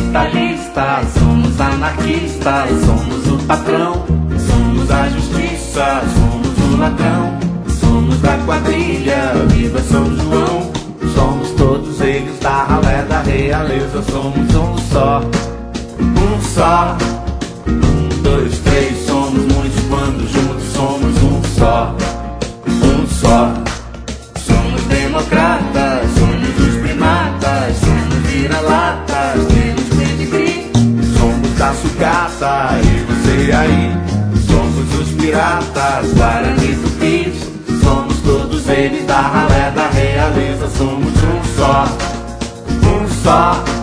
capitalistas, somos anarquistas, somos o patrão, somos a justiça, somos o ladrão, somos da quadrilha, viva São João. Somos todos eles da ralé da realeza, somos um só, um só. Um, dois, três, somos muitos quando juntos somos um só, um só. Somos democratas, somos os primatas, somos vira-latas, temos pedigree. Somos da sucata e você aí, somos os piratas, Guarani Tupis. Somos todos eles da ralé da realeza, somos um só, um só.